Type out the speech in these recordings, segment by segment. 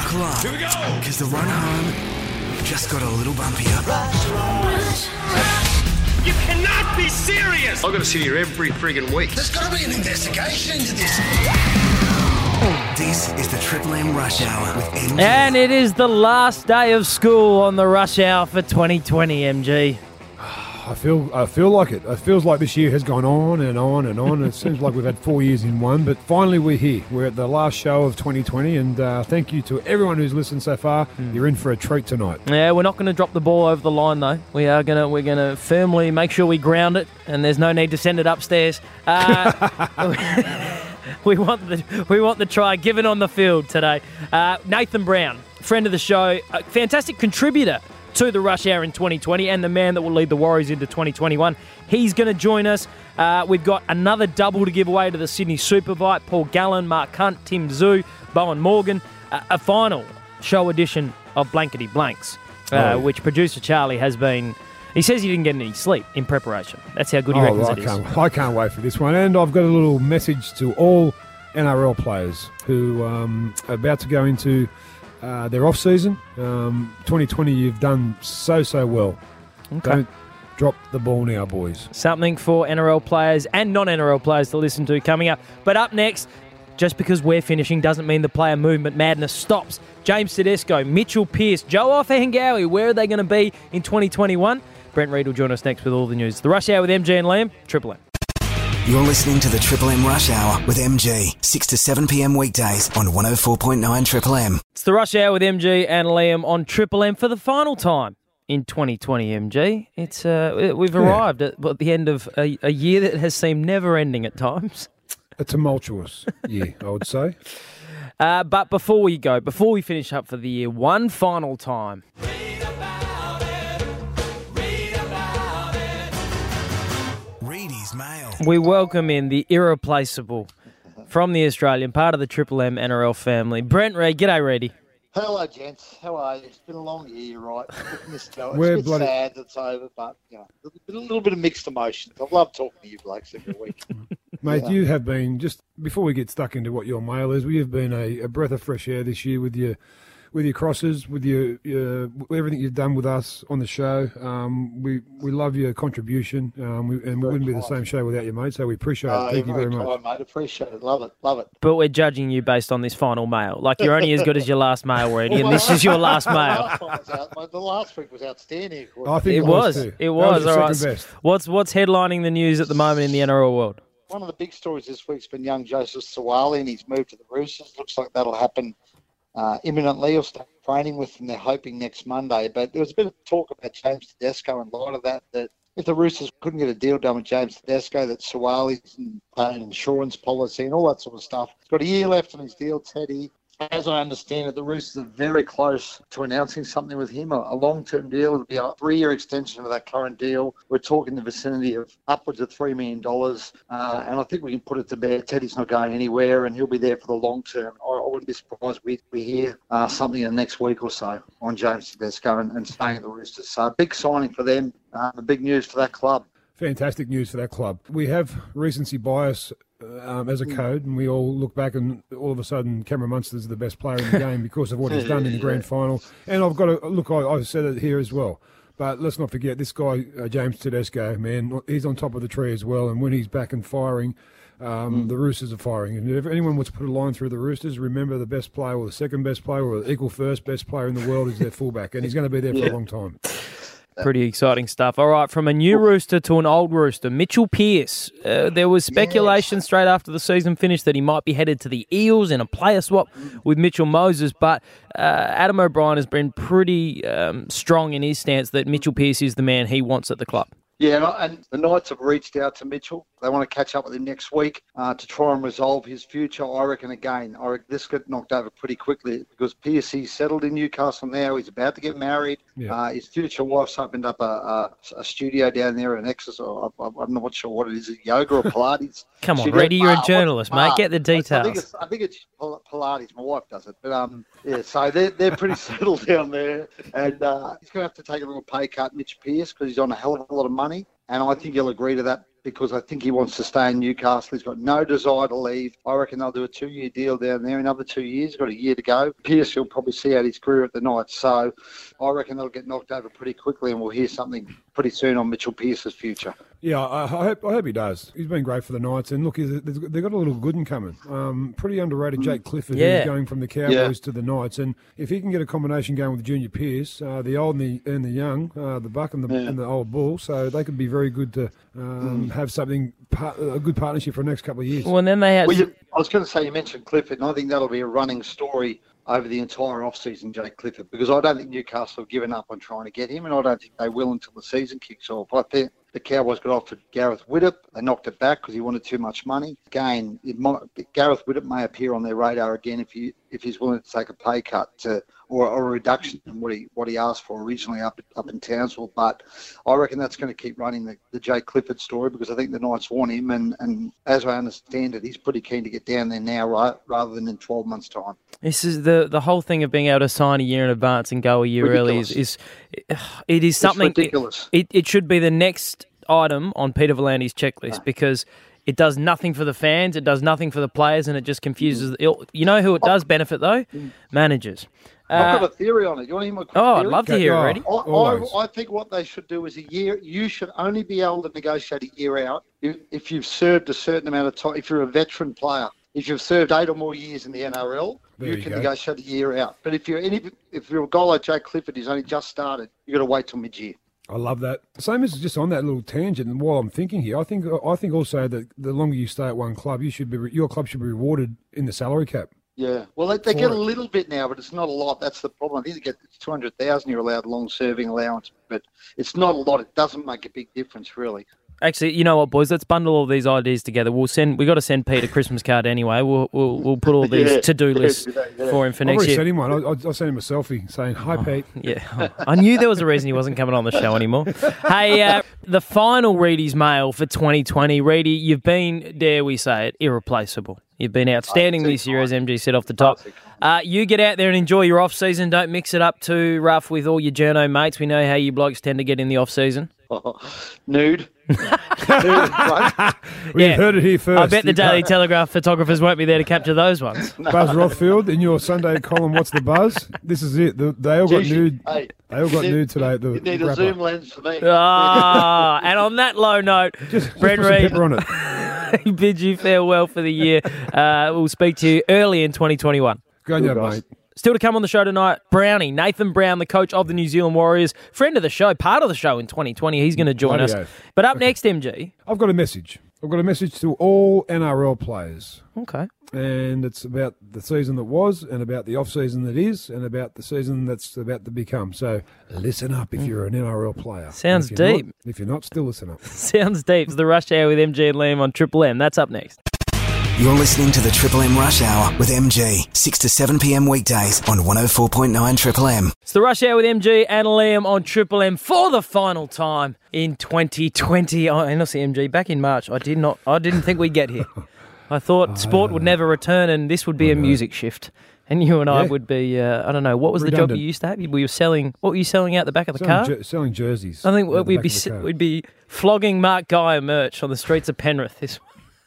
Buckle up. Here we go. Because the run home just got a little bumpier. You cannot be serious! I've got to sit here every friggin' week. There's got to be an investigation into this. This is the Triple M Rush Hour with MG. And it is the last day of school on the Rush Hour for 2020, MG. I feel like it. It feels like this year has gone on and on and on. It seems like we've had 4 years in one, but finally we're here. We're at the last show of 2020, and thank you to everyone who's listened so far. You're in for a treat tonight. Yeah, we're not going to drop the ball over the line though. We're gonna firmly make sure we ground it, and there's no need to send it upstairs. We want the try given on the field today. Nathan Brown, friend of the show, a fantastic contributor to the Rush Hour in 2020 and the man that will lead the Warriors into 2021. He's going to join us. We've got another double to give away to the Sydney Superbike. Paul Gallen, Mark Hunt, Tim Zhu, Bowen Morgan. A final show edition of Blankety Blanks, which producer Charlie has been... He says he didn't get any sleep in preparation. That's how good he reckons it is. I can't wait for this one. And I've got a little message to all NRL players who are about to go into... their off-season. 2020, you've done so well. Okay. Don't drop the ball now, boys. Something for NRL players and non-NRL players to listen to coming up. But up next, just because we're finishing doesn't mean the player movement madness stops. James Tedesco, Mitchell Pearce, Joe Ofahengaue, where are they going to be in 2021? Brent Reid will join us next with all the news. The Rush Hour with MG and Liam, Triple M. You're listening to the Triple M Rush Hour with MG, 6 to 7 p.m. weekdays on 104.9 Triple M. It's the Rush Hour with MG and Liam on Triple M for the final time in 2020, MG. It's we've arrived at the end of a year that has seemed never-ending at times. A tumultuous year, I would say. But before we finish up for the year, one final time. Mail. We welcome in the irreplaceable from the Australian, part of the Triple M NRL family, Brent Reid. G'day, Reedy. Hello, gents. How are you? It's been a long year, you're right. It's a bit sad it's over, but a little bit of mixed emotions. I love talking to you blokes every week. Mate, you have been, just before we get stuck into what your mail is, we have been a breath of fresh air this year with your crosses, with your everything you've done with us on the show. We love your contribution, and we wouldn't be the same show without you, mate. So we appreciate it. Thank you very much, mate. Appreciate it. Love it. But we're judging you based on this final mail. Like, you're only as good as your last mail, Reedy, and this is your last mail. The last week was outstanding. I think it was. Too. It was. All right. Best. What's headlining the news at the moment in the NRL world? One of the big stories this week's been young Joseph Suaalii and he's moved to the Roosters. Looks like that'll happen imminently. He'll start training with them. They're hoping next Monday. But there was a bit of talk about James Tedesco and a lot of that if the Roosters couldn't get a deal done with James Tedesco, that Suaalii's paying insurance policy and all that sort of stuff. He's got a year left on his deal, Teddy. As I understand it, the Roosters are very close to announcing something with him, a long-term deal. It'll be a 3-year extension of that current deal. We're talking the vicinity of upwards of $3 million. And I think we can put it to bed. Teddy's not going anywhere, and he'll be there for the long term. I wouldn't be surprised we hear something in the next week or so on James Tedesco and staying at the Roosters. So a big signing for them, big news for that club. Fantastic news for that club. We have recency bias as a code, and we all look back and all of a sudden Cameron Munster's the best player in the game because of what he's done in the grand final. And I've got to look, I've said it here as well, but let's not forget this guy, James Tedesco, man, he's on top of the tree as well, and when he's back and firing, the Roosters are firing. And if anyone wants to put a line through the Roosters, remember the best player or the second best player or the equal first best player in the world is their fullback, and he's going to be there for a long time. Pretty exciting stuff. All right, from a new Rooster to an old Rooster, Mitchell Pearce. There was speculation straight after the season finished that he might be headed to the Eels in a player swap with Mitchell Moses, but Adam O'Brien has been pretty strong in his stance that Mitchell Pearce is the man he wants at the club. Yeah, and the Knights have reached out to Mitchell. They want to catch up with him next week to try and resolve his future. I reckon this got knocked over pretty quickly because Pearce settled in Newcastle now. He's about to get married. Yeah. His future wife's opened up a studio down there in Exeter. I'm not sure what it is, yoga or Pilates. Come on, Reedy, you're a journalist, mate. Get the details. I think it's Pilates. My wife does it. But so they're pretty settled down there. And he's going to have to take a little pay cut, Mitch Pearce, because he's on a hell of a lot of money. And I think he'll agree to that because I think he wants to stay in Newcastle. He's got no desire to leave. I reckon they'll do a 2-year deal down there. Another 2 years, got a year to go. Pearce will probably see out his career at the Knights. So I reckon they'll get knocked over pretty quickly, and we'll hear something pretty soon on Mitchell Pearce's future. Yeah, I hope he does. He's been great for the Knights, and look, they've got a little good one coming. Pretty underrated Jake Clifford, who's going from the Cowboys to the Knights, and if he can get a combination going with Junior Pearce, the old and the young, the buck and the old bull, so they could be very good to have something a good partnership for the next couple of years. Well, and then they had. I was going to say, you mentioned Clifford, and I think that'll be a running story over the entire off-season, Jake Clifford, because I don't think Newcastle have given up on trying to get him, and I don't think they will until the season kicks off. I think the Cowboys got offered Gareth Widdop. They knocked it back because he wanted too much money. Again, Gareth Widdop may appear on their radar again if he's willing to take a pay cut or a reduction in what he asked for originally up in Townsville. But I reckon that's going to keep running the Jake Clifford story, because I think the Knights want him, and as I understand it, he's pretty keen to get down there now rather than in 12 months' time. This is the whole thing of being able to sign a year in advance and go a year early is something. It's ridiculous. It should be the next item on Peter Volandi's checklist, because it does nothing for the fans, it does nothing for the players, and it just confuses. You know who it does benefit though? Managers. I've got a theory on it. You want to hear my quick theory? I'd love to hear it, Reddy. I think what they should do is a year. You should only be able to negotiate a year out if you've served a certain amount of time. If you're a veteran player, if you've served 8 or more years in the NRL, you can negotiate a year out. But if you're a guy like Jake Clifford who's only just started, you've got to wait till mid-year. I love that. Same as just on that little tangent, and while I'm thinking here, I think also that the longer you stay at one club, your club should be rewarded in the salary cap. Yeah, well, they get a little bit now, but it's not a lot. That's the problem. I think they get $200,000. You're allowed long-serving allowance, but it's not a lot. It doesn't make a big difference, really. Actually, you know what, boys? Let's bundle all these ideas together. We got to send Pete a Christmas card anyway. We'll put all these to-do lists for him for next year. I've already sent him one. I sent him a selfie saying, "Hi, Pete." Yeah, I knew there was a reason he wasn't coming on the show anymore. Hey, the final Reedy's Mail for 2020. Reedy, you've been, dare we say it, irreplaceable. You've been outstanding this year, as MG said off the top. You get out there and enjoy your off-season. Don't mix it up too rough with all your journo mates. We know how you blokes tend to get in the off-season. Nude. We've heard it here first. I bet the Daily Telegraph photographers won't be there to capture those ones. Buzz Rothfield, in your Sunday column, What's the Buzz? This is it. They all got nude. Hey, they all got nude today. You need a zoom lens for me. And on that low note, Brent Reid, pepper on it. He bids you farewell for the year. We'll speak to you early in 2021. Go on, mate. Still to come on the show tonight, Brownie, Nathan Brown, the coach of the New Zealand Warriors, friend of the show, part of the show in 2020. He's going to join us. But up next, MG. I've got a message. I've got a message to all NRL players. Okay. And it's about the season that was, and about the off-season that is, and about the season that's about to become. So listen up if you're an NRL player. Sounds deep. If you're not, still listen up. Sounds deep. It's the Rush Hour with MG and Liam on Triple M. That's up next. You're listening to the Triple M Rush Hour with MG, 6 to 7 p.m. weekdays on 104.9 Triple M. It's the Rush Hour with MG and Liam on Triple M for the final time in 2020. And also MG, back in March, I didn't think we'd get here. I thought sport would never return and this would be a music shift. And you and I would be, I don't know, what was the job you used to have? What were you selling out the back of the car? Selling jerseys. I think we'd be flogging Mark Guy merch on the streets of Penrith.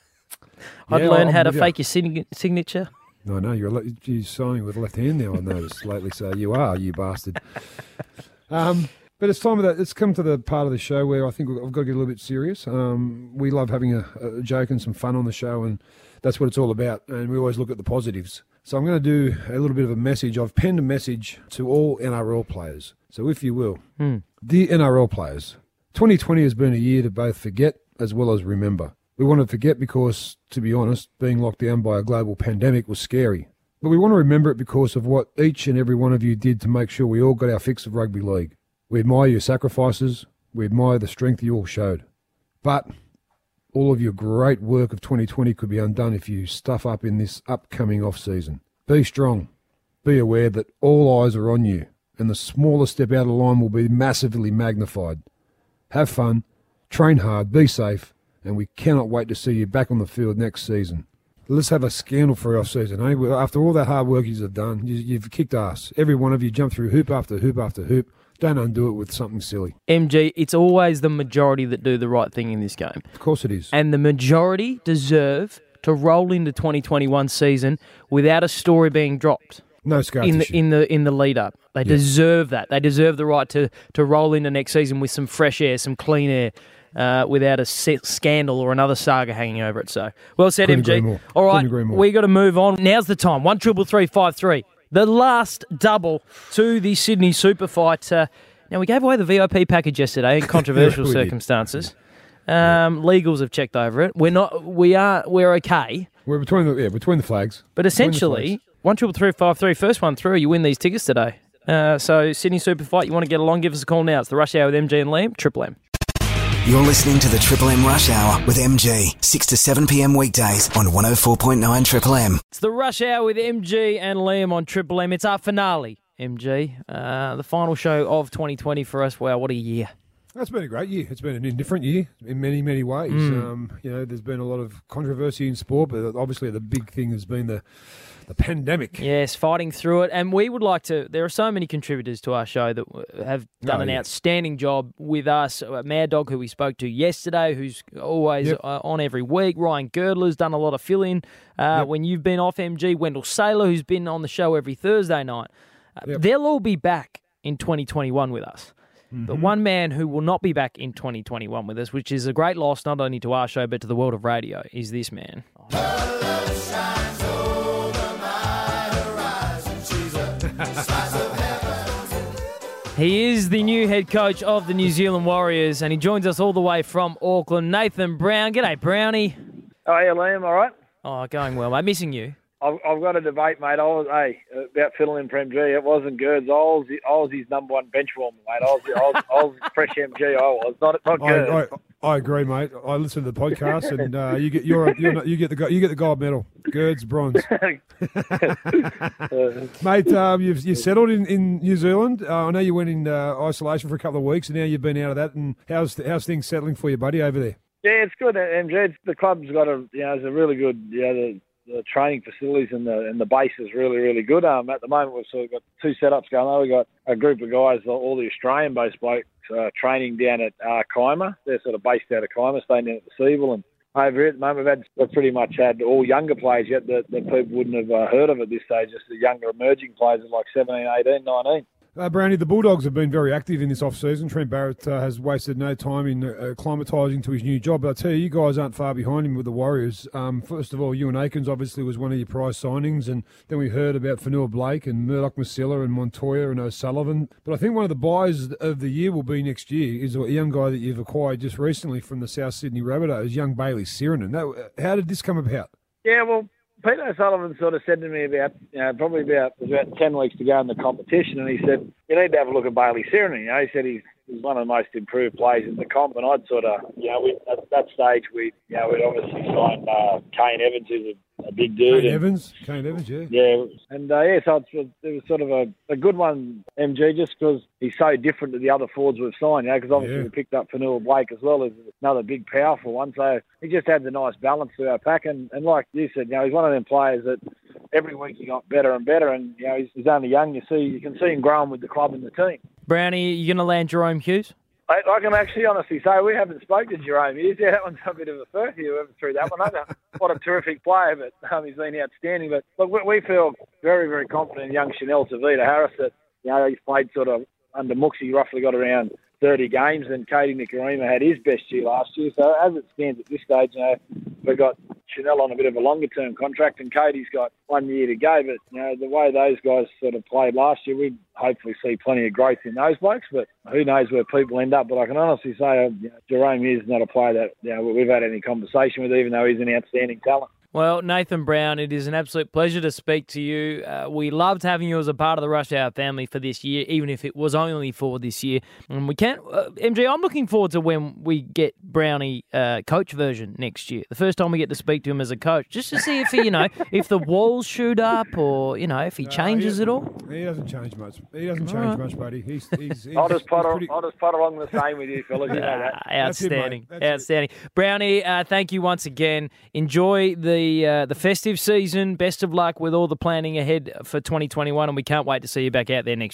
I'd learn how to fake your signature. No, you're signing with the left hand now, I noticed lately, so you bastard. But it's time that it's come to the part of the show where I think I've got to get a little bit serious. We love having a joke and some fun on the show, and that's what it's all about, and we always look at the positives. So I'm going to do a little bit of a message. I've penned a message to all NRL players. So if you will, dear NRL players, 2020 has been a year to both forget as well as remember. We want to forget because, to be honest, being locked down by a global pandemic was scary. But we want to remember it because of what each and every one of you did to make sure we all got our fix of rugby league. We admire your sacrifices. We admire the strength you all showed. But all of your great work of 2020 could be undone if you stuff up in this upcoming off-season. Be strong. Be aware that all eyes are on you, and the smallest step out of line will be massively magnified. Have fun, train hard, be safe, and we cannot wait to see you back on the field next season. Let's have a scandal for our season, eh? After all that hard work you've done, you've kicked ass. Every one of you jumped through hoop after hoop after hoop Don't undo it with something silly. MG, it's always the majority that do the right thing in this game. Of course it is. And the majority deserve to roll into 2021 season without a story being dropped. No scar in tissue. the lead up. They deserve that. They deserve the right to roll into next season with some fresh air, some clean air, without a scandal or another saga hanging over it. So, well said, Couldn't agree MG. more. All right, Couldn't agree more. we got to move on. Now's the time. 1-333-53. The last double to the Sydney Super Fight. Now, we gave away the VIP package yesterday in controversial we did. circumstances. Legals have checked over it. We're okay. We're between the flags. But essentially, 1-333-53, first one through, you win these tickets today. So Sydney Super Fight, you want to get along, give us a call now. It's the Rush Hour with MG and Liam, Triple M. You're listening to the Triple M Rush Hour with MG, 6 to 7 p.m. weekdays on 104.9 Triple M. It's the Rush Hour with MG and Liam on Triple M. It's our finale, MG. The final show of 2020 for us. Wow, what a year. It's been a great year. It's been an indifferent year in many, many ways. There's been a lot of controversy in sport, but obviously the big thing has been the pandemic. Yes, fighting through it. And we would like to... There are so many contributors to our show that have done an outstanding job with us. Mad Dog, who we spoke to yesterday, who's always on every week. Ryan Girdler's done a lot of fill-in when you've been off, MG. Wendell Saylor, who's been on the show every Thursday night. They'll all be back in 2021 with us. But one man who will not be back in 2021 with us, which is a great loss not only to our show but to the world of radio, is this man. He is the new head coach of the New Zealand Warriors, and he joins us all the way from Auckland. Nathan Brown. G'day, Brownie. Oh, yeah, Liam, all right? Oh, going well, mate. Missing you. I've got a debate, mate. About filling in for MG. It wasn't good. I was his number one bench warmer, mate. I was fresh MG. I was not good. I agree, mate. I listen to the podcast, and you get the gold medal. Gerds bronze, mate. You've settled in New Zealand. I know you went in isolation for a couple of weeks, and now you've been out of that. And how's things settling for you, buddy, over there? Yeah, it's good. MG. The club's got it's a really good. The training facilities and the base is really, really good. At the moment, we've sort of got two setups going on. We've got a group of guys, all the Australian-based blokes, training down at Kaima. They're sort of based out of Kaima, staying down at the Seagull. And over here at the moment, we've pretty much had all younger players yet that people wouldn't have heard of at this stage, just the younger emerging players of like 17, 18, 19. Brownie, the Bulldogs have been very active in this off-season. Trent Barrett has wasted no time in acclimatising to his new job. But I tell you guys aren't far behind him with the Warriors. First of all, Ewan Aikens obviously was one of your prize signings, and then we heard about Fanua Blake and Murdoch Masilla and Montoya and O'Sullivan. But I think one of the buys of the year will be next year is a young guy that you've acquired just recently from the South Sydney Rabbitohs, young Bailey Sirinen. How did this come about? Yeah, well, Peter O'Sullivan sort of said to me about 10 weeks to go in the competition, and he said, you need to have a look at Bailey Sirinen. He said he's one of the most improved players in the comp, and I'd sort of, at that stage, we'd obviously signed Kane Evans, who's a big dude. Kane Evans, yeah. Yeah, and so it was sort of a good one, MG, just because he's so different to the other forwards we've signed, because obviously we picked up Fanua Blake as well as another big, powerful one. So he just adds a nice balance to our pack. And like you said, he's one of them players that every week he got better and better. And, he's only young. You can see him growing with the club and the team. Brownie, you going to land Jerome Hughes? I can actually honestly say we haven't spoken to Jerome Hughes. Yeah, that one's a bit of a first year through that one. What a terrific player, but he's been outstanding. But look, we feel very, very confident in young Chanel Tavita Harris that, he's played sort of under Mooksy, roughly got around 30 games, and Katie Nikorima had his best year last year. So as it stands at this stage, we've got Chanel on a bit of a longer-term contract, and Katie's got 1 year to go. But, the way those guys sort of played last year, we'd hopefully see plenty of growth in those blokes. But who knows where people end up. But I can honestly say Jerome is not a player that we've had any conversation with, even though he's an outstanding talent. Well, Nathan Brown, it is an absolute pleasure to speak to you. We loved having you as a part of the Rush Hour family for this year, even if it was only for this year. And we can't, MG, I'm looking forward to when we get Brownie coach version next year. The first time we get to speak to him as a coach, just to see if he, if the walls shoot up or, if he changes it all. He doesn't change much. He doesn't change much, buddy. He's I'll just pot along the same with you, fellas. You know that. Outstanding. Outstanding. Brownie, thank you once again. Enjoy the festive season. Best of luck with all the planning ahead for 2021, and we can't wait to see you back out there next year.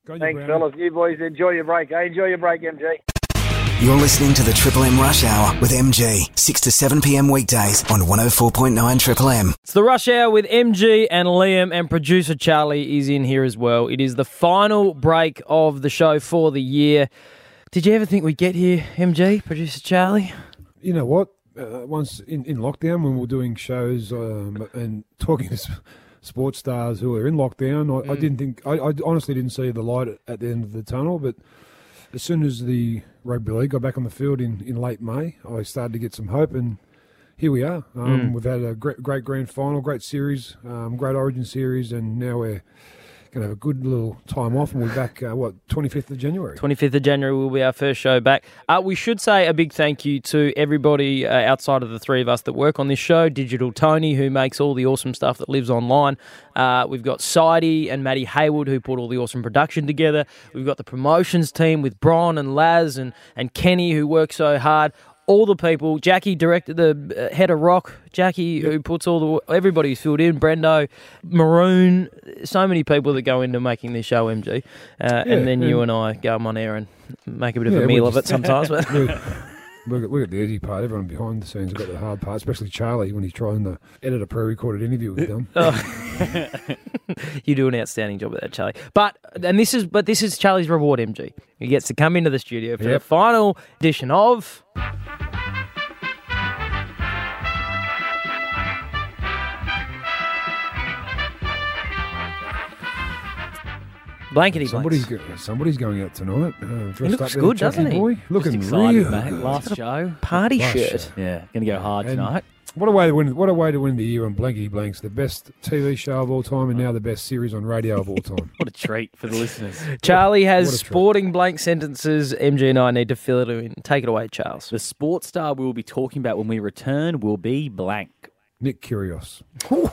Go on, you Thanks, Brownie. fellas. You boys enjoy your break. Enjoy your break, MG. You're listening to the Triple M Rush Hour with MG, 6 to 7 p.m. weekdays on 104.9 Triple M. It's the Rush Hour with MG and Liam, and producer Charlie is in here as well. It is the final break of the show for the year. Did you ever think we'd get here, MG, producer Charlie? You know what? Once in lockdown, when we were doing shows and talking to sports stars who are in lockdown, I didn't think, I honestly didn't see the light at the end of the tunnel. But as soon as the rugby league got back on the field in late May, I started to get some hope, and here we are. We've had a great grand final, great series, great Origin series, and now we're going to have a good little time off, and we'll be back, 25th of January? 25th of January will be our first show back. We should say a big thank you to everybody outside of the three of us that work on this show. Digital Tony, who makes all the awesome stuff that lives online. We've got Sidey and Maddie Hayward, who put all the awesome production together. We've got the promotions team with Bron and Laz and Kenny, who work so hard. All the people, Jackie directed the head of rock, Jackie who puts everybody who's filled in, Brendo, Maroon, so many people that go into making this show, MG. And then you and I go on air and make a bit of a meal of it sometimes. But Look at the easy part. Everyone behind the scenes has got the hard part, especially Charlie when he's trying to edit a pre-recorded interview with them. You do an outstanding job with that, Charlie. But this is Charlie's reward, MG. He gets to come into the studio for the final edition of Blankety Blanks. Somebody's going out tonight. He looks good, doesn't he? Boy. Looking excited, real mate. good. Last show. Party Last shirt. show. Yeah, going to go hard And tonight. What a way to win! What a way to win the year on Blankety Blanks, the best TV show of all time, and now the best series on radio of all time. What a treat for the listeners. Charlie has What a treat. sporting blank sentences. MG and I need to fill it in. Take it away, Charles. The sports star we will be talking about when we return will be blank. Nick Kyrgios.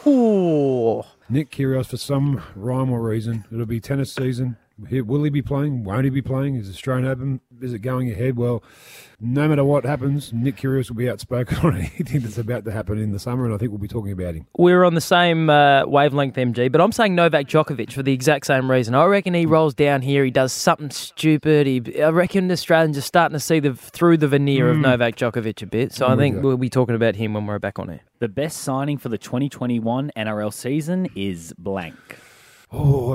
Ooh. Nick Kyrgios, for some rhyme or reason, it'll be tennis season. Will he be playing? Won't he be playing? Is the Australian Open? Is it going ahead? Well, no matter what happens, Nick Kyrgios will be outspoken on anything that's about to happen in the summer, and I think we'll be talking about him. We're on the same wavelength, MG, but I'm saying Novak Djokovic for the exact same reason. I reckon he rolls down here, he does something stupid. I reckon Australians are starting to see through the veneer of Novak Djokovic a bit, so I think we'll be talking about him when we're back on air. The best signing for the 2021 NRL season is blank. Oh,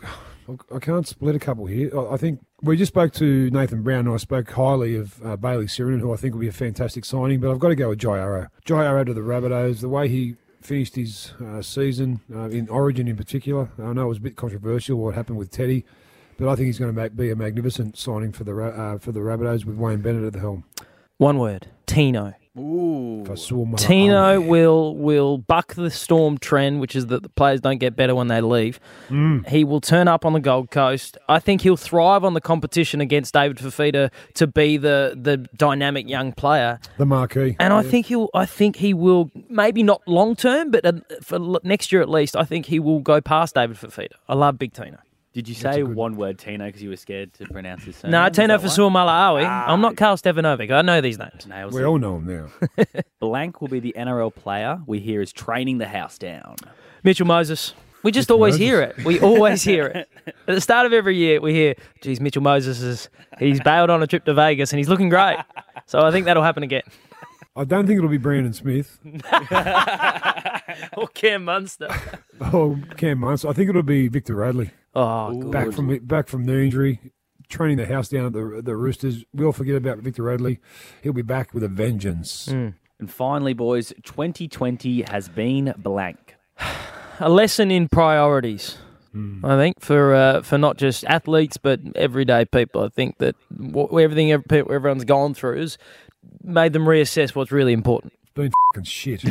I can't split a couple here. I think we just spoke to Nathan Brown, and I spoke highly of Bailey Sirinen, who I think will be a fantastic signing, but I've got to go with Jai Arrow. Jai Arrow to the Rabbitohs, the way he finished his season, in Origin in particular. I know it was a bit controversial what happened with Teddy, but I think he's going to be a magnificent signing for the Rabbitohs with Wayne Bennett at the helm. One word, Tino. Ooh. Tino will buck the Storm trend, which is that the players don't get better when they leave. He will turn up on the Gold Coast. I think he'll thrive on the competition against David Fifita to be the dynamic young player. The marquee. And I think he will, maybe not long term, but for next year at least, I think he will go past David Fifita. I love Big Tino. Did you say one word, Tino, because you were scared to pronounce his surname? No, Tino Fasua Malaawi. I'm not Carl Stefanovic. I know these names. Nails We it. all know him now. Blank will be the NRL player we hear is training the house down. Mitchell Moses. We just always hear it. We always hear it. At the start of every year, we hear, geez, Mitchell Moses he's bailed on a trip to Vegas and he's looking great. So I think that'll happen again. I don't think it'll be Brandon Smith Or Cam Munster. or Cam Munster. I think it'll be Victor Radley. Oh, good. Back from the injury, training the house down at the Roosters. We'll forget about Victor Radley. He'll be back with a vengeance. And finally, boys, 2020 has been blank. A lesson in priorities, I think, for not just athletes but everyday people. I think that everything everyone's gone through has made them reassess what's really important. It's been fucking shit.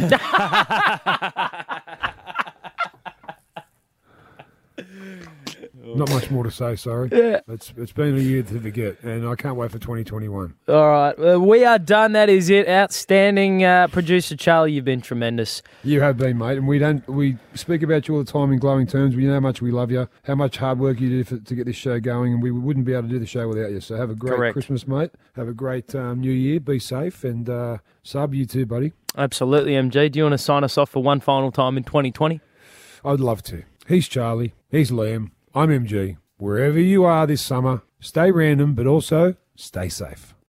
Not much more to say, sorry. Yeah. It's been a year to forget, and I can't wait for 2021. All right, we are done. That is it. Outstanding, producer Charlie. You've been tremendous. You have been, mate, and we speak about you all the time in glowing terms. We know how much we love you, how much hard work you do to get this show going, and we wouldn't be able to do the show without you. So have a great Christmas, mate. Have a great New Year. Be safe, and Sub, you too, buddy. Absolutely, MG. Do you want to sign us off for one final time in 2020? I'd love to. He's Charlie. He's Liam. I'm MG. wherever you are this summer, stay random, but also stay safe.